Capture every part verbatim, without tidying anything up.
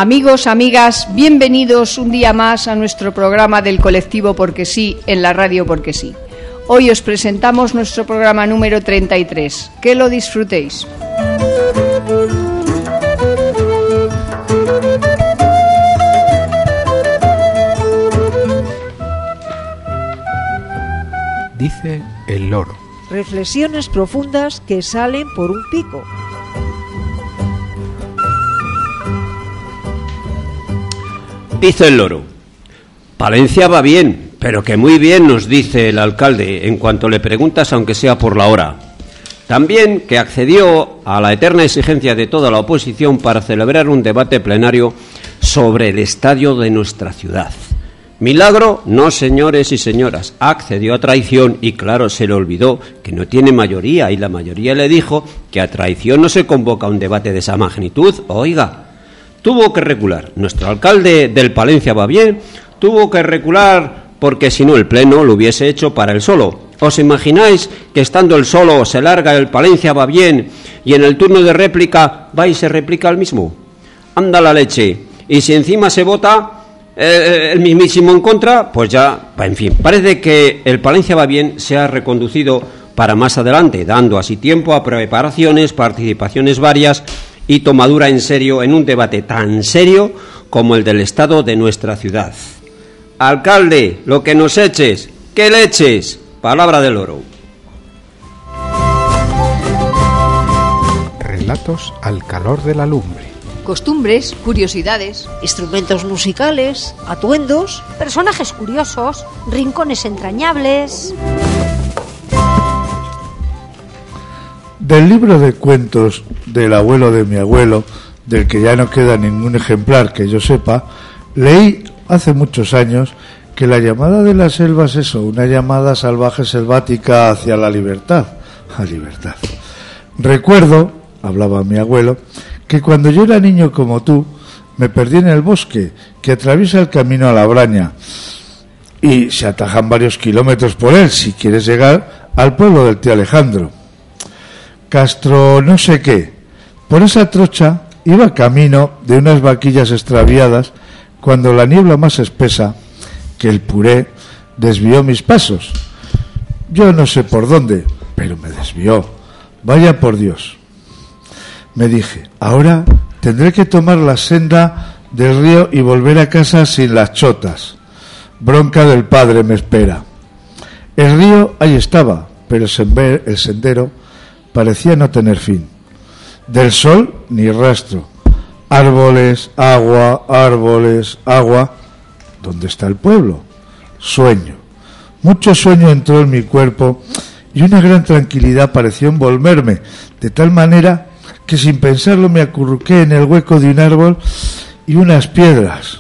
Amigos, amigas, bienvenidos un día más a nuestro programa del colectivo Porque Sí, en la radio Porque Sí. Hoy os presentamos nuestro programa número treinta y tres. Que lo disfrutéis. Dice el loro. Reflexiones profundas que salen por un pico. Dice el loro. Palencia va bien, pero que muy bien, nos dice el alcalde en cuanto le preguntas, aunque sea por la hora. También que accedió a la eterna exigencia de toda la oposición para celebrar un debate plenario sobre el estadio de nuestra ciudad. Milagro, no, señores y señoras, accedió a traición y claro, se le olvidó que no tiene mayoría y la mayoría le dijo que a traición no se convoca un debate de esa magnitud. Oiga, tuvo que recular. Nuestro alcalde del Palencia va bien, tuvo que recular porque si no el pleno lo hubiese hecho para él solo. ¿Os imagináis que estando él solo se larga el Palencia va bien y en el turno de réplica va y se replica el mismo? Anda la leche. Y si encima se vota eh, el mismísimo en contra, pues ya, en fin, parece que el Palencia va bien se ha reconducido para más adelante, dando así tiempo a preparaciones, participaciones varias y tomadura en serio en un debate tan serio como el del estado de nuestra ciudad. Alcalde, lo que nos eches, ¿qué le eches? Palabra del loro. Relatos al calor de la lumbre. Costumbres, curiosidades, Instrumentos musicales, atuendos, personajes curiosos, rincones entrañables. Del libro de cuentos del abuelo de mi abuelo, del que ya no queda ningún ejemplar que yo sepa, leí hace muchos años que la llamada de las selvas es eso, una llamada salvaje selvática hacia la libertad, a libertad. Recuerdo, hablaba mi abuelo, que cuando yo era niño como tú, me perdí en el bosque que atraviesa el camino a la Braña y se atajan varios kilómetros por él si quieres llegar al pueblo del tío Alejandro. Castro no sé qué. Por esa trocha iba camino de unas vaquillas extraviadas cuando la niebla más espesa que el puré desvió mis pasos. Yo no sé por dónde, pero me desvió. Vaya por Dios. Me dije, ahora tendré que tomar la senda del río y volver a casa sin las chotas. Bronca del padre me espera. El río ahí estaba, pero el sendero parecía no tener fin. Del sol ni rastro. Árboles, agua, árboles, agua. ¿Dónde está el pueblo? Sueño. Mucho sueño entró en mi cuerpo y una gran tranquilidad pareció envolverme, de tal manera que sin pensarlo me acurruqué en el hueco de un árbol y unas piedras.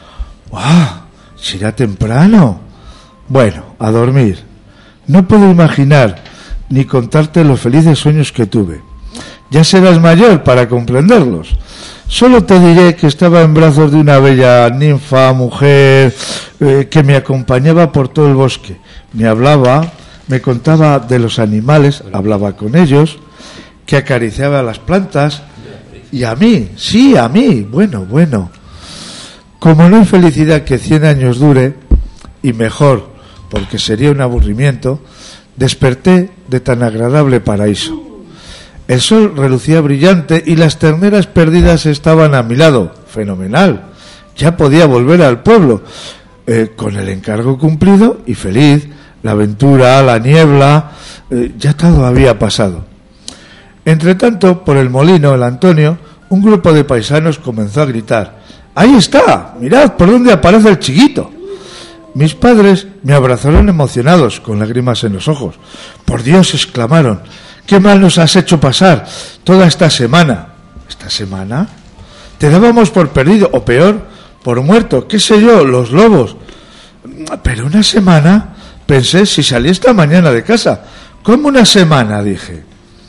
¡Guau! ¿Será temprano? Bueno, a dormir. No puedo imaginar ni contarte los felices sueños que tuve. Ya serás mayor para comprenderlos. Solo te diré que estaba en brazos de una bella ninfa, mujer, eh, que me acompañaba por todo el bosque. Me hablaba, me contaba de los animales, hablaba con ellos, que acariciaba las plantas, y a mí, sí, a mí, bueno, bueno. Como no hay felicidad que cien años dure, y mejor, porque sería un aburrimiento, desperté de tan agradable paraíso. El sol relucía brillante y las terneras perdidas estaban a mi lado. Fenomenal. Ya podía volver al pueblo, eh, con el encargo cumplido y feliz. La aventura, la niebla, eh, ya todo había pasado. Entre tanto, por el molino, el Antonio, un grupo de paisanos comenzó a gritar: ¡ahí está! ¡Mirad por dónde aparece el chiquito! Mis padres me abrazaron emocionados, con lágrimas en los ojos. ¡Por Dios!, exclamaron. ¿Qué mal nos has hecho pasar toda esta semana? ¿Esta semana? Te dábamos por perdido, o peor, por muerto, qué sé yo, los lobos. Pero una semana, pensé, si salí esta mañana de casa. ¿Cómo una semana?, dije.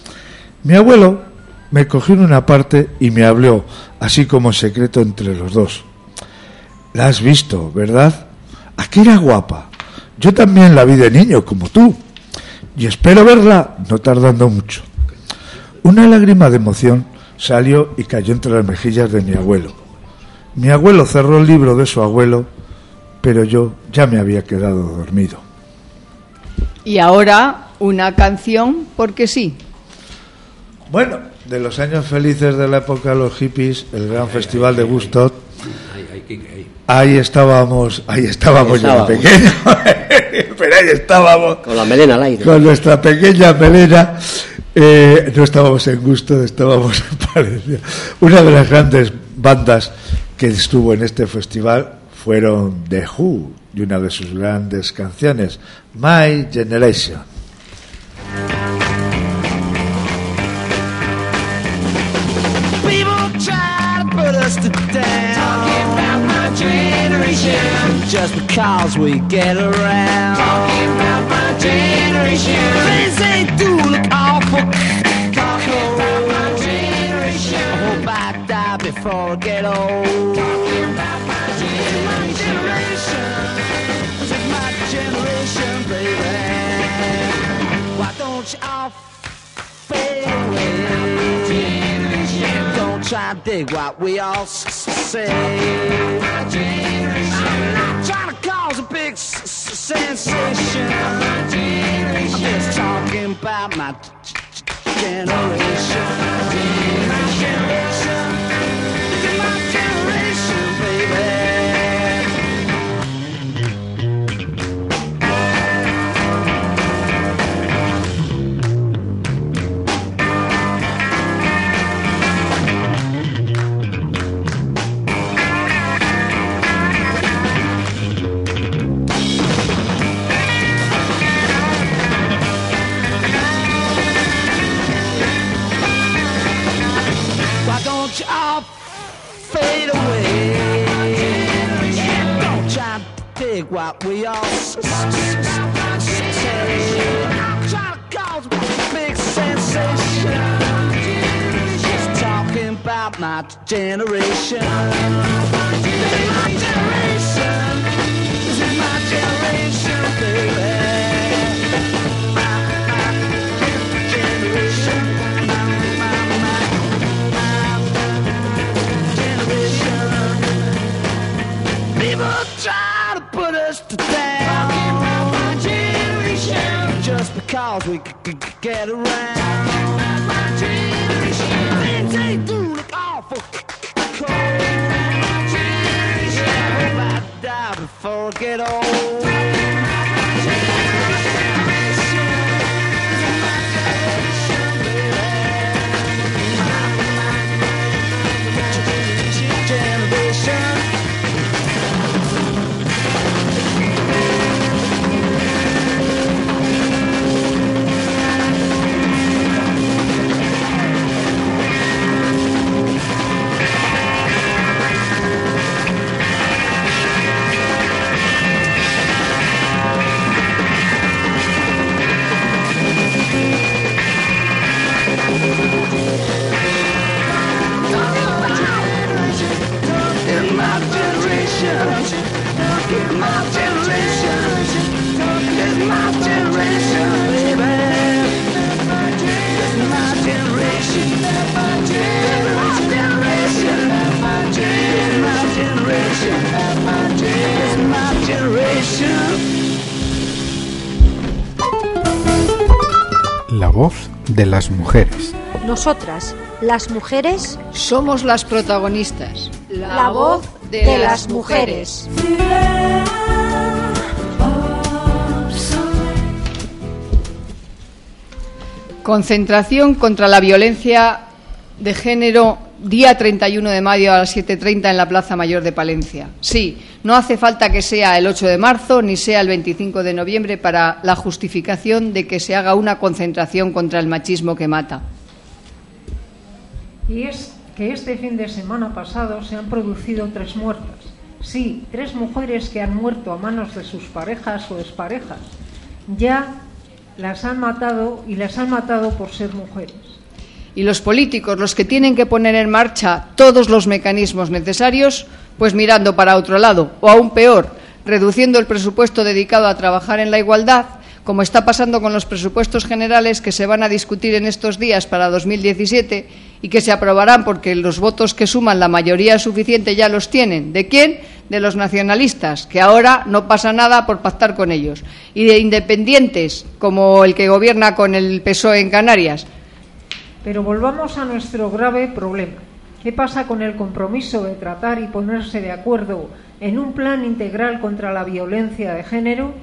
Mi abuelo me cogió en una parte y me habló, así como en secreto entre los dos. La has visto, ¿verdad? Aquí era guapa. Yo también la vi de niño, como tú. Y espero verla no tardando mucho. Una lágrima de emoción salió y cayó entre las mejillas de mi abuelo. Mi abuelo cerró el libro de su abuelo, pero yo ya me había quedado dormido. Y ahora una canción porque sí. Bueno, de los años felices de la época de los hippies, el gran festival de Woodstock, ahí estábamos, ahí estábamos Ahí yo estábamos. pequeño, pero ahí estábamos Con la melena al aire. con nuestra pequeña melena. Eh, no estábamos en gusto, estábamos en Palencia. Una de las grandes bandas que estuvo en este festival fueron The Who, y una de sus grandes canciones, My Generation. People try to put us to down. Talking about my generation. Just because we get around. Talking about my generation. Things they do look awful. Talking about my generation. I hope I die before I get old. Talking about my generation. This is my generation, baby. Why don't you all fade away? Don't try to dig what we all s- say. I'm not trying to cause a big s- s- sensation. I'm just talking about my g- g- generation. My generation. Look at my generation, baby. Why don't you all fade away? Yeah, don't try to dig what we all s- s- s- say. I'm trying to cause a big sensation. Just talking about my generation. This is my generation. This is my generation, baby. My, my generation. My, my, my. People try to put us to down. Talking about my generation. Just because we c- c- c- get around. Talking about my generation. Things they do look awful c- c- cold. My generation. I hope I die before I get old. Talking about my generation. This is my generation, baby. My, my generation. In my generation, in my generation, in my generation, baby. It's my generation, it's my generation, it's my generation, it's my generation. La voz de las mujeres. Nosotras, las mujeres, Somos las protagonistas. la, voz de, las mujeres. Concentración contra la violencia de género, día treinta y uno de mayo a las siete y treinta en la Plaza Mayor de Palencia. Sí, no hace falta que sea el ocho de marzo ni sea el veinticinco de noviembre para la justificación de que se haga una concentración contra el machismo que mata. Y es que este fin de semana pasado se han producido tres muertas. Sí, tres mujeres que han muerto a manos de sus parejas o exparejas. Ya las han matado y las han matado por ser mujeres. Y los políticos, los que tienen que poner en marcha todos los mecanismos necesarios, pues mirando para otro lado, o aún peor, reduciendo el presupuesto dedicado a trabajar en la igualdad, como está pasando con los presupuestos generales que se van a discutir en estos días para dos mil diecisiete y que se aprobarán porque los votos que suman la mayoría suficiente ya los tienen. ¿De quién? De los nacionalistas, que ahora no pasa nada por pactar con ellos. Y de independientes, como el que gobierna con el P S O E en Canarias. Pero volvamos a nuestro grave problema. ¿Qué pasa con el compromiso de tratar y ponerse de acuerdo en un plan integral contra la violencia de género?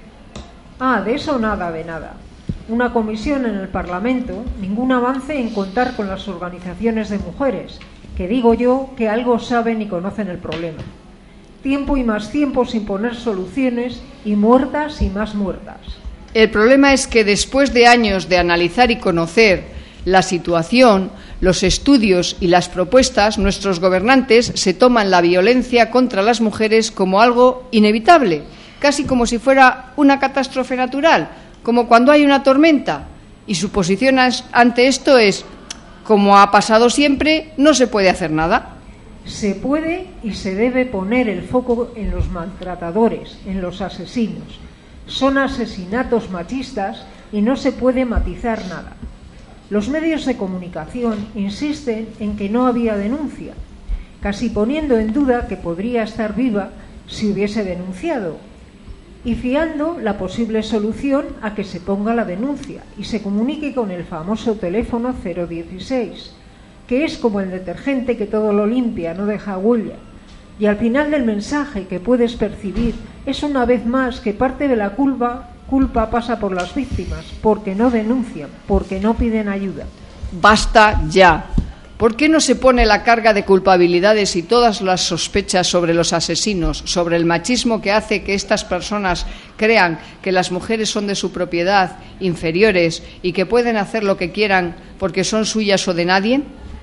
Ah, de eso nada de nada. Una comisión en el Parlamento, ningún avance en contar con las organizaciones de mujeres, que digo yo que algo saben y conocen el problema. Tiempo y más tiempo sin poner soluciones y muertas y más muertas. El problema es que después de años de analizar y conocer la situación, los estudios y las propuestas, nuestros gobernantes se toman la violencia contra las mujeres como algo inevitable, casi como si fuera una catástrofe natural, como cuando hay una tormenta, y su posición ante esto es, como ha pasado siempre, no se puede hacer nada. Se puede y se debe poner el foco en los maltratadores, en los asesinos. Son asesinatos machistas y no se puede matizar nada. Los medios de comunicación insisten en que no había denuncia, casi poniendo en duda que podría estar viva si hubiese denunciado, y fiando la posible solución a que se ponga la denuncia y se comunique con el famoso teléfono cero dieciséis, que es como el detergente que todo lo limpia, no deja huella. Y al final del mensaje que puedes percibir es una vez más que parte de la culpa, culpa pasa por las víctimas, porque no denuncian, porque no piden ayuda. Basta ya. ¿Por qué no se pone la carga de culpabilidades y todas las sospechas sobre los asesinos, sobre el machismo que hace que estas personas crean que las mujeres son de su propiedad, inferiores y que pueden hacer lo que quieran porque son suyas o de nadie?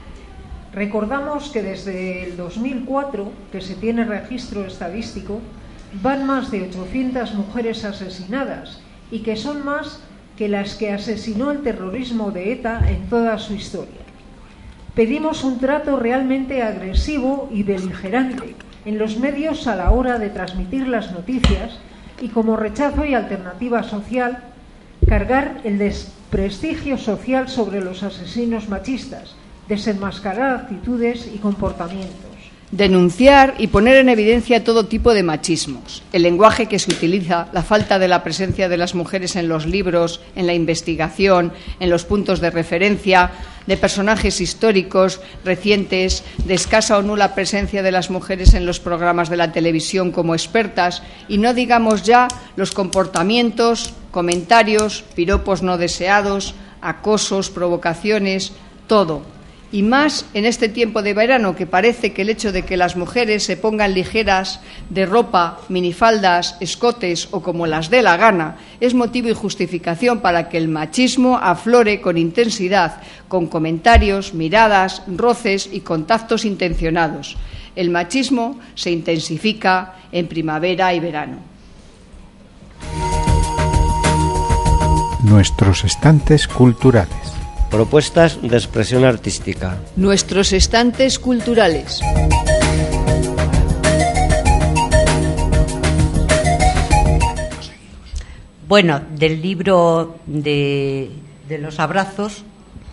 Recordamos que desde el dos mil cuatro, que se tiene registro estadístico, van más de ochocientas mujeres asesinadas y que son más que las que asesinó el terrorismo de ETA en toda su historia. Pedimos un trato realmente agresivo y beligerante en los medios a la hora de transmitir las noticias y, como rechazo y alternativa social, cargar el desprestigio social sobre los asesinos machistas, desenmascarar actitudes y comportamientos. Denunciar y poner en evidencia todo tipo de machismos, el lenguaje que se utiliza, la falta de la presencia de las mujeres en los libros, en la investigación, en los puntos de referencia, de personajes históricos recientes, de escasa o nula presencia de las mujeres en los programas de la televisión como expertas, y no digamos ya los comportamientos, comentarios, piropos no deseados, acosos, provocaciones, todo. Y más en este tiempo de verano, que parece que el hecho de que las mujeres se pongan ligeras de ropa, minifaldas, escotes o como las dé la gana, es motivo y justificación para que el machismo aflore con intensidad, con comentarios, miradas, roces y contactos intencionados. El machismo se intensifica en primavera y verano. Nuestros estantes culturales. Propuestas de expresión artística. Nuestros estantes culturales. Bueno, del libro de, de los abrazos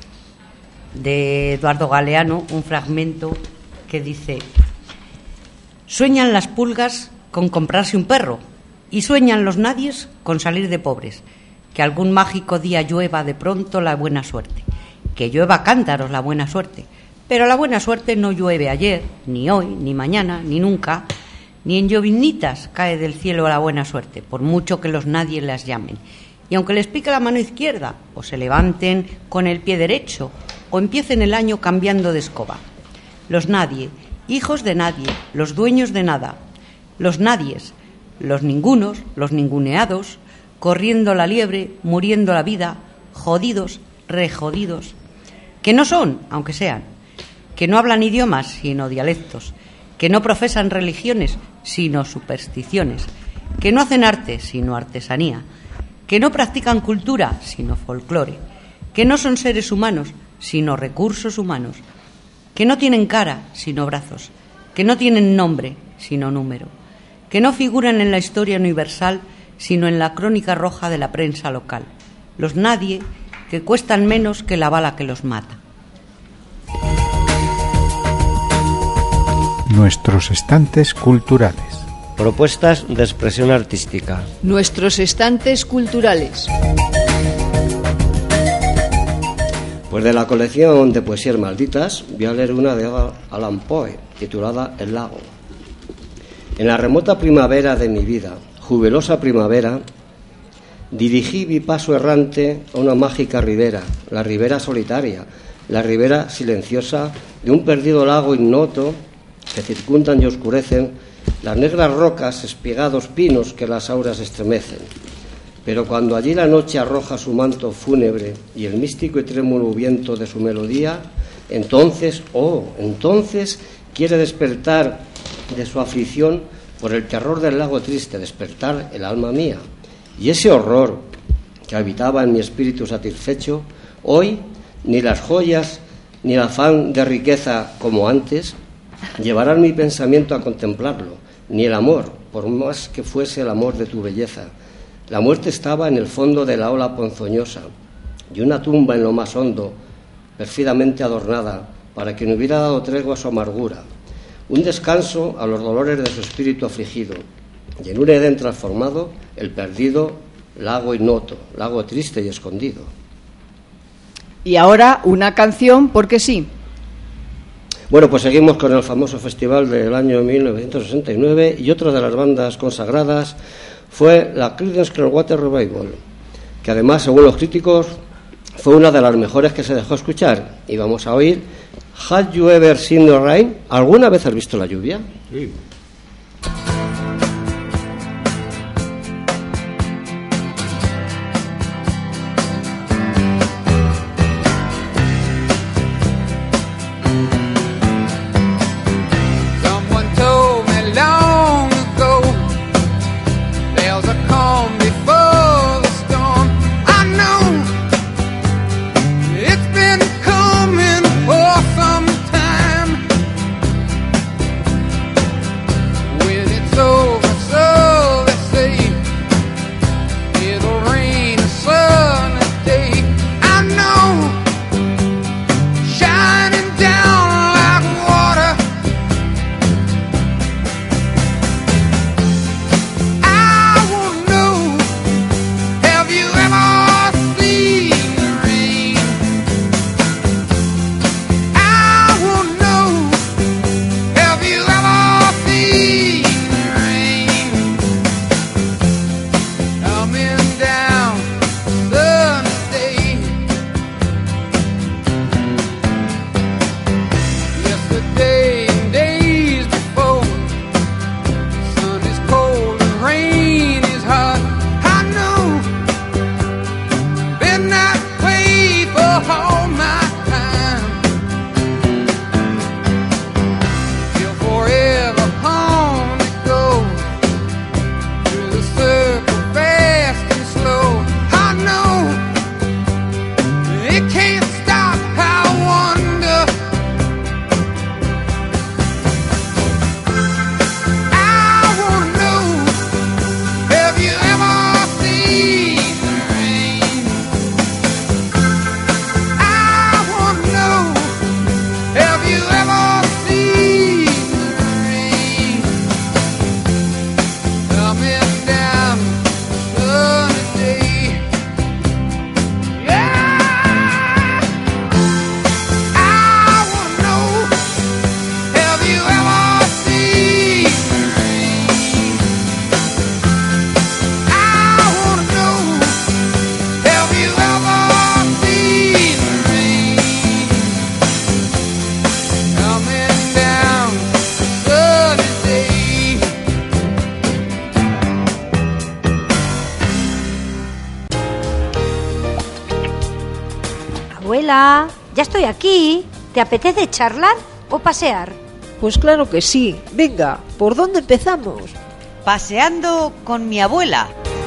de Eduardo Galeano, un fragmento que dice: sueñan las pulgas con comprarse un perro y sueñan los nadies con salir de pobres. Que algún mágico día llueva de pronto la buena suerte, que llueva cántaros la buena suerte, pero la buena suerte no llueve ayer, ni hoy, ni mañana, ni nunca, ni en lloviznitas cae del cielo la buena suerte, por mucho que los nadie las llamen, y aunque les pique la mano izquierda, o se levanten con el pie derecho, o empiecen el año cambiando de escoba. Los nadie, hijos de nadie, los dueños de nada, los nadies, los ningunos, los ninguneados, corriendo la liebre, muriendo la vida, jodidos, rejodidos, que no son, aunque sean, que no hablan idiomas, sino dialectos, que no profesan religiones, sino supersticiones, que no hacen arte, sino artesanía, que no practican cultura, sino folclore, que no son seres humanos, sino recursos humanos, que no tienen cara, sino brazos, que no tienen nombre, sino número, que no figuran en la historia universal, sino en la crónica roja de la prensa local. Los nadie que cuestan menos que la bala que los mata. Nuestros estantes culturales. Propuestas de expresión artística. Nuestros estantes culturales. Pues de la colección de poesías malditas voy a leer una de Allan Poe, titulada El lago. En la remota primavera de mi vida, jubilosa primavera, dirigí mi paso errante a una mágica ribera, la ribera solitaria, la ribera silenciosa de un perdido lago ignoto que circundan y oscurecen las negras rocas, espigados pinos que las auras estremecen. Pero cuando allí la noche arroja su manto fúnebre y el místico y trémulo viento de su melodía, entonces, oh, entonces quiere despertar de su aflicción por el terror del lago triste, despertar el alma mía. Y ese horror que habitaba en mi espíritu satisfecho, hoy ni las joyas ni el afán de riqueza como antes llevarán mi pensamiento a contemplarlo, ni el amor, por más que fuese el amor de tu belleza. La muerte estaba en el fondo de la ola ponzoñosa y una tumba en lo más hondo, pérfidamente adornada, para quien hubiera dado tregua a su amargura, un descanso a los dolores de su espíritu afligido, y en un Edén transformado, el perdido lago ignoto, lago triste y escondido. Y ahora una canción, porque sí. Bueno, pues seguimos con el famoso festival del año mil novecientos sesenta y nueve, y otra de las bandas consagradas fue la Creedence Clearwater Revival, que además, según los críticos, fue una de las mejores que se dejó escuchar. Y vamos a oír Have You Ever Seen the Rain? ¿Alguna vez has visto la lluvia? Sí. Abuela, ya estoy aquí. ¿Te apetece charlar o pasear? Pues claro que sí. Venga, ¿por dónde empezamos? Paseando con mi abuela.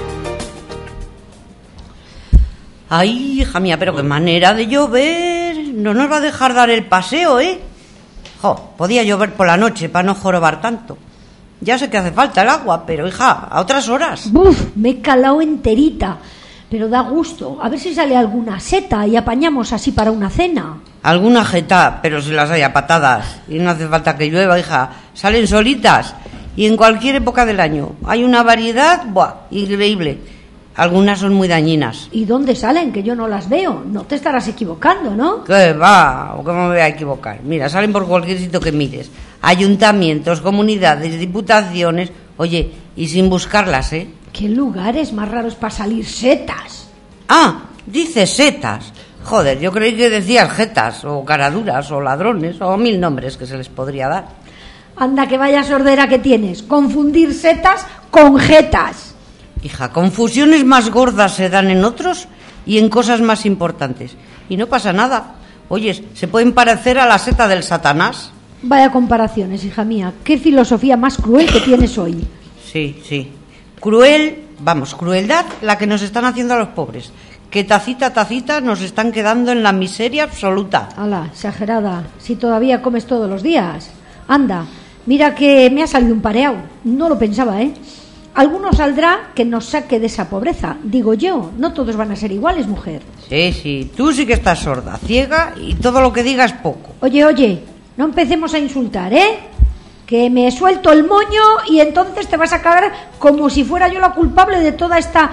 Ay, hija mía, pero qué manera de llover. No nos va a dejar dar el paseo, ¿eh? Jo, podía llover por la noche para no jorobar tanto. Ya sé que hace falta el agua, pero hija, a otras horas. Buf, me he calado enterita. Pero da gusto. A ver si sale alguna seta y apañamos así para una cena. Alguna jeta, pero si las hay a patadas. Y no hace falta que llueva, hija. Salen solitas. Y en cualquier época del año. Hay una variedad, buah, increíble. Algunas son muy dañinas. ¿Y dónde salen? Que yo no las veo. No te estarás equivocando, ¿no? ¿Qué va? ¿O cómo me voy a equivocar? Mira, salen por cualquier sitio que mires. Ayuntamientos, comunidades, diputaciones. Oye, y sin buscarlas, ¿eh? ¿Qué lugares más raros para salir setas? Ah, dice setas. Joder, yo creí que decías jetas, o caraduras, o ladrones, o mil nombres que se les podría dar. Anda, que vaya sordera que tienes. Confundir setas con jetas. Hija, confusiones más gordas se dan en otros y en cosas más importantes. Y no pasa nada. Oyes, se pueden parecer a la seta del Satanás. Vaya comparaciones, hija mía. Qué filosofía más cruel que tienes hoy. Sí, sí. Cruel, vamos, crueldad la que nos están haciendo a los pobres. Que tacita, tacita nos están quedando en la miseria absoluta. Ala, exagerada. Si todavía comes todos los días. Anda, mira que me ha salido un pareado. No lo pensaba, ¿eh? Alguno saldrá que nos saque de esa pobreza. Digo yo, no todos van a ser iguales, mujer. Sí, sí, tú sí que estás sorda, ciega y todo lo que digas poco. Oye, oye, no empecemos a insultar, ¿eh? Que me suelto el moño y entonces te vas a caer como si fuera yo la culpable de toda esta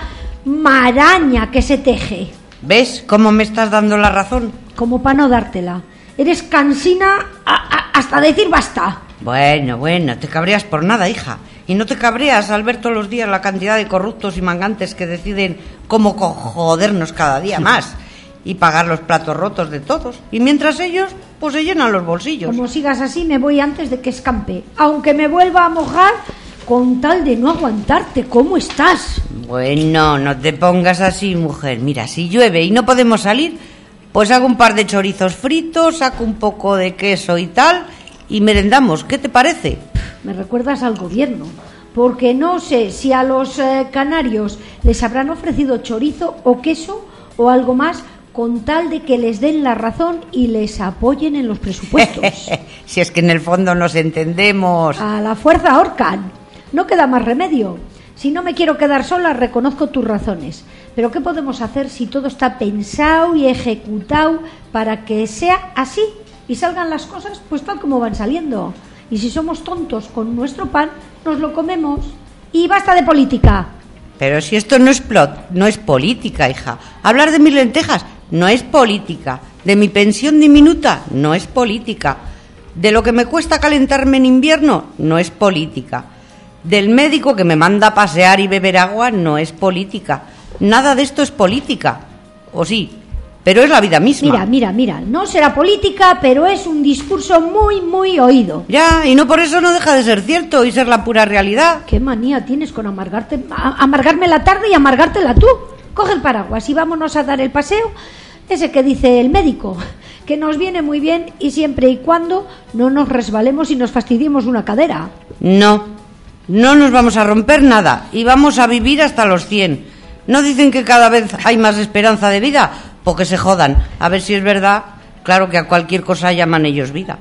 maraña que se teje. ¿Ves cómo me estás dando la razón? Como para no dártela. Eres cansina a, a, hasta decir basta. Bueno, bueno, te cabreas por nada, hija. Y no te cabreas al ver todos los días la cantidad de corruptos y mangantes que deciden cómo jodernos cada día más y pagar los platos rotos de todos. Y mientras ellos, pues se llenan los bolsillos. Como sigas así, me voy antes de que escampe. Aunque me vuelva a mojar, con tal de no aguantarte. ¿Cómo estás? Bueno, no te pongas así, mujer. Mira, si llueve y no podemos salir, pues hago un par de chorizos fritos, saco un poco de queso y tal, y merendamos. ¿Qué te parece? Me recuerdas al gobierno, porque no sé si a los eh, canarios les habrán ofrecido chorizo o queso o algo más con tal de que les den la razón y les apoyen en los presupuestos. Si es que en el fondo nos entendemos. A la fuerza ahorcan. No queda más remedio. Si no me quiero quedar sola, reconozco tus razones. Pero ¿qué podemos hacer si todo está pensado y ejecutado para que sea así y salgan las cosas pues tal como van saliendo? Y si somos tontos con nuestro pan, nos lo comemos. Y basta de política. Pero si esto no es plot, no es política, hija. Hablar de mis lentejas no es política. De mi pensión diminuta no es política. De lo que me cuesta calentarme en invierno no es política. Del médico que me manda a pasear y beber agua no es política. Nada de esto es política. ¿O sí? Pero es la vida misma. Mira, mira, mira, no será política, pero es un discurso muy, muy oído. Ya, y no por eso no deja de ser cierto y ser la pura realidad. ¿Qué manía tienes con amargarte, a, amargarme la tarde y amargártela tú? Coge el paraguas y vámonos a dar el paseo, ese que dice el médico, que nos viene muy bien y siempre y cuando no nos resbalemos y nos fastidiemos una cadera. No, no nos vamos a romper nada y vamos a vivir hasta los cien. ¿No dicen que cada vez hay más esperanza de vida? Porque se jodan. A ver si es verdad. Claro que a cualquier cosa llaman ellos vida.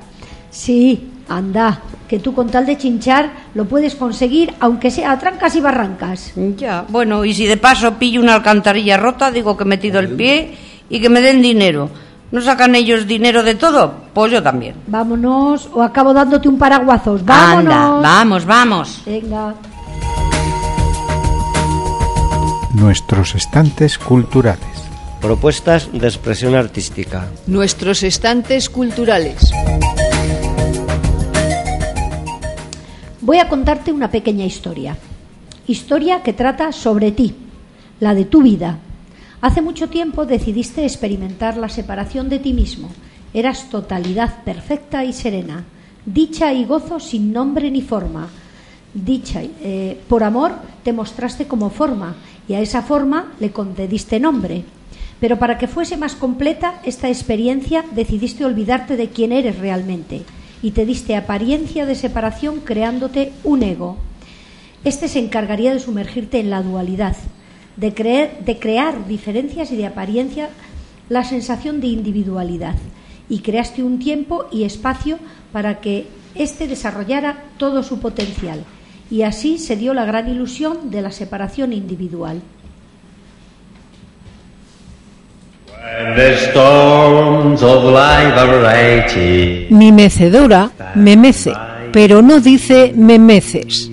Sí, anda, que tú con tal de chinchar lo puedes conseguir, aunque sea a trancas y barrancas. Ya, bueno, y si de paso pillo una alcantarilla rota, digo que he metido el pie y que me den dinero. ¿No sacan ellos dinero de todo? Pues yo también. Vámonos, o acabo dándote un paraguazos. ¡Vámonos! Anda, vamos, vamos. Venga. Nuestros estantes culturales. Propuestas de expresión artística. Nuestros estantes culturales. Voy a contarte una pequeña historia. Historia que trata sobre ti, la de tu vida. Hace mucho tiempo decidiste experimentar la separación de ti mismo. Eras totalidad perfecta y serena, dicha y gozo sin nombre ni forma. Dicha, eh, por amor te mostraste como forma y a esa forma le concediste nombre. Pero para que fuese más completa esta experiencia decidiste olvidarte de quién eres realmente y te diste apariencia de separación creándote un ego. Este se encargaría de sumergirte en la dualidad, de, creer, de crear diferencias y de apariencia la sensación de individualidad, y creaste un tiempo y espacio para que éste desarrollara todo su potencial. y así se dio la gran ilusión de la separación individual. Mi mecedora me mece, pero no dice me meces.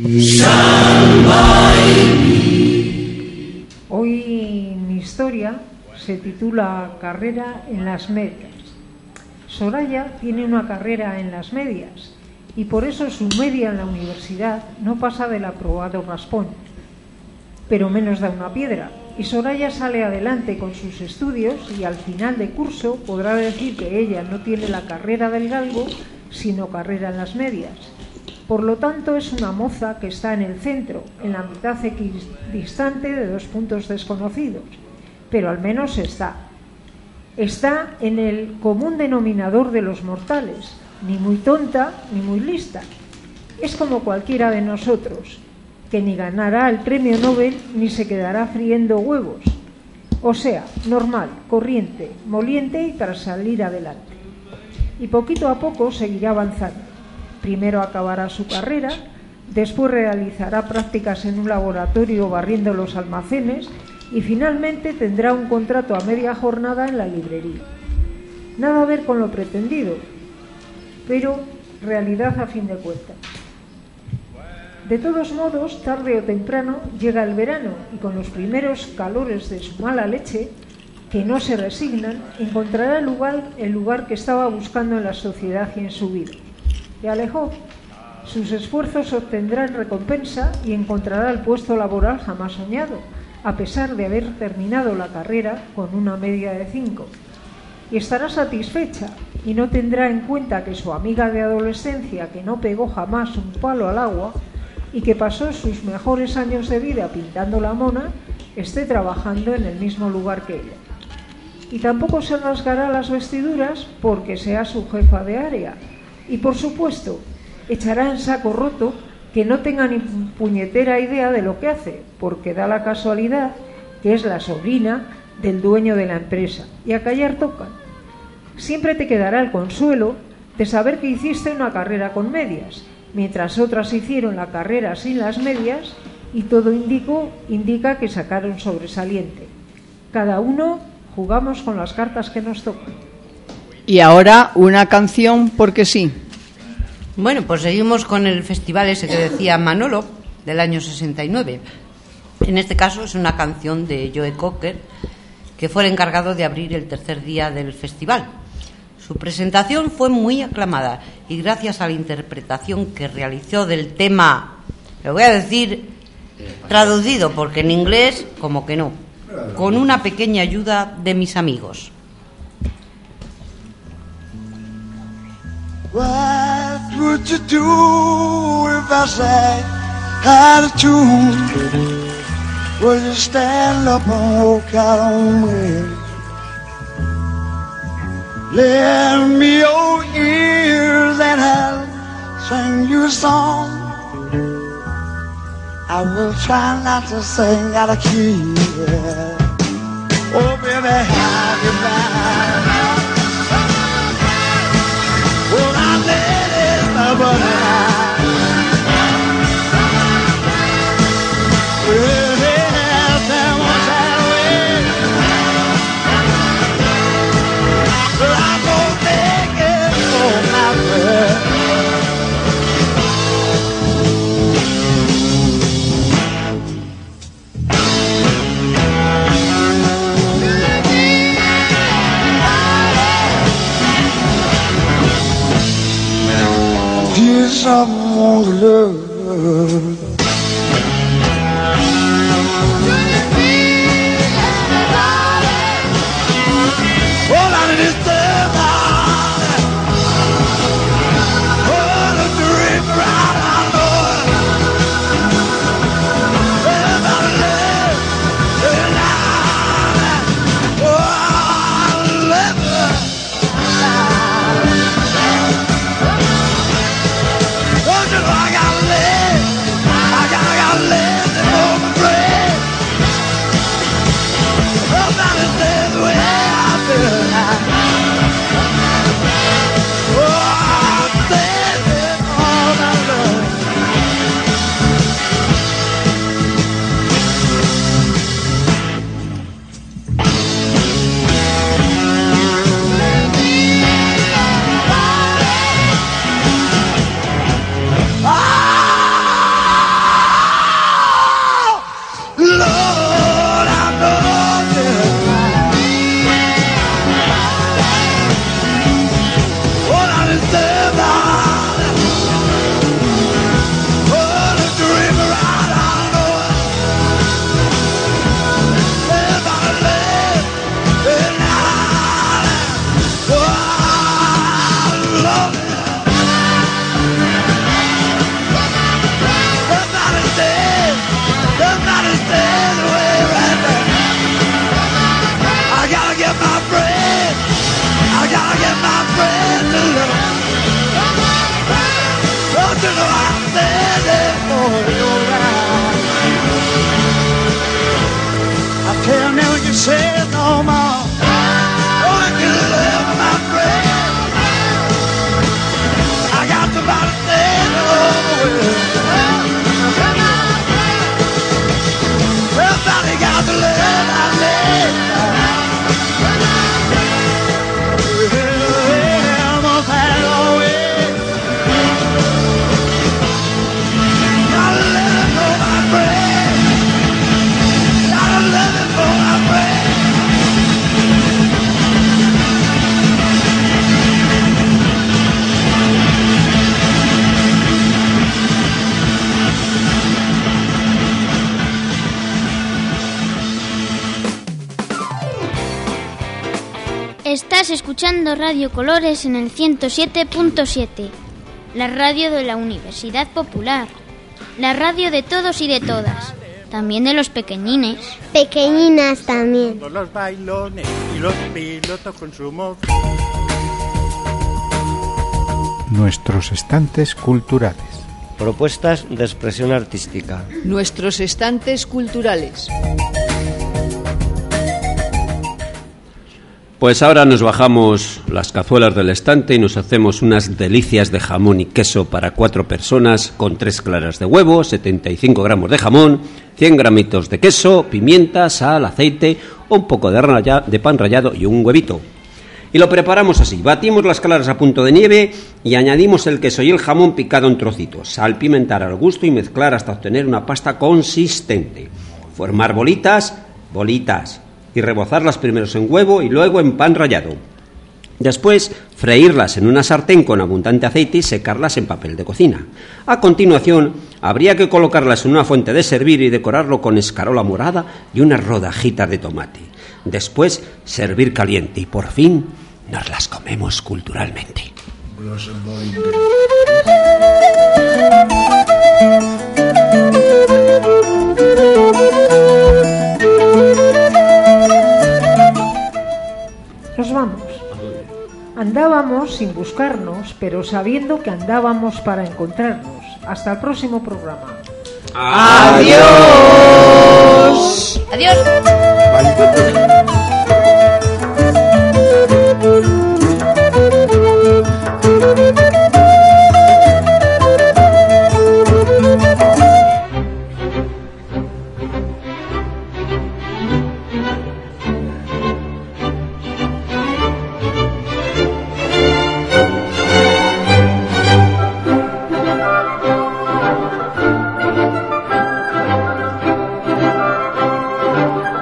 Hoy mi historia se titula Carrera en las medias. Soraya tiene una carrera en las medias y por eso su media en la universidad no pasa del aprobado raspón, pero menos da una piedra. Y Soraya sale adelante con sus estudios y al final de curso podrá decir que ella no tiene la carrera del galgo, sino carrera en las medias. Por lo tanto, es una moza que está en el centro, en la mitad equidistante de dos puntos desconocidos, pero al menos está. Está en el común denominador de los mortales, ni muy tonta ni muy lista. Es como cualquiera de nosotros, que ni ganará el premio Nobel ni se quedará friendo huevos. O sea, normal, corriente, moliente y para salir adelante. Y poquito a poco seguirá avanzando. Primero acabará su carrera, después realizará prácticas en un laboratorio barriendo los almacenes y finalmente tendrá un contrato a media jornada en la librería. Nada a ver con lo pretendido, pero realidad a fin de cuentas. De todos modos, tarde o temprano llega el verano y con los primeros calores de su mala leche, que no se resignan, encontrará el lugar, el lugar que estaba buscando en la sociedad y en su vida. Y alejó. Sus esfuerzos obtendrán recompensa y encontrará el puesto laboral jamás soñado, a pesar de haber terminado la carrera con una media de cinco. Y estará satisfecha y no tendrá en cuenta que su amiga de adolescencia, que no pegó jamás un palo al agua y que pasó sus mejores años de vida pintando la mona, esté trabajando en el mismo lugar que ella. Y tampoco se rasgará las vestiduras porque sea su jefa de área. Y por supuesto, echará en saco roto que no tenga ni puñetera idea de lo que hace, porque da la casualidad que es la sobrina del dueño de la empresa. Y a callar toca. Siempre te quedará el consuelo de saber que hiciste una carrera con medias, mientras otras hicieron la carrera sin las medias y todo indicó, indica que sacaron sobresaliente. Cada uno jugamos con las cartas que nos tocan. Y ahora una canción porque sí. Bueno, pues seguimos con el festival ese que decía Manolo, del año sesenta y nueve. En este caso es una canción de Joe Cocker, que fue el encargado de abrir el tercer día del festival. Su presentación fue muy aclamada y gracias a la interpretación que realizó del tema, lo voy a decir traducido porque en inglés como que no, con una pequeña ayuda de mis amigos. What would you do if I sang out of tune? Would you stand up and walk out on me? Lend me your ears and I'll sing you a song. I will try not to sing out of key. Oh, baby, how you find? Well, I let it but I well, yes, that was that way. But I'm gonna take it for my friend. Dear someone to love. Well, I need to step out. Oh, the dream right I know. Everybody live, live loud. Oh, live loud. Won't you know I gotta live? say no more. Oh, I can live, my friend. I got the body thing over. Everybody got the love I need. Yeah, I'm a fat away. Gotta let it go, my friend. Gotta let it go, my friend. Estás escuchando Radio Colores en el ciento siete punto siete, la radio de la Universidad Popular, la radio de todos y de todas, también de los pequeñines. Pequeñinas también. Los bailones y los pilotos con su moto. Nuestros estantes culturales. Propuestas de expresión artística. Nuestros estantes culturales. Pues ahora nos bajamos las cazuelas del estante y nos hacemos unas delicias de jamón y queso para cuatro personas con tres claras de huevo, setenta y cinco gramos de jamón, cien gramitos de queso, pimienta, sal, aceite, un poco de, raya, de pan rallado y un huevito. Y lo preparamos así: batimos las claras a punto de nieve y añadimos el queso y el jamón picado en trocitos, salpimentar al gusto y mezclar hasta obtener una pasta consistente. Formar bolitas, bolitas. y rebozarlas primero en huevo y luego en pan rallado. Después, freírlas en una sartén con abundante aceite y secarlas en papel de cocina. A continuación, habría que colocarlas en una fuente de servir y decorarlo con escarola morada y unas rodajitas de tomate. Después, servir caliente y por fin nos las comemos culturalmente. Nos vamos. Andábamos sin buscarnos, pero sabiendo que andábamos para encontrarnos. Hasta el próximo programa. ¡Adiós! ¡Adiós!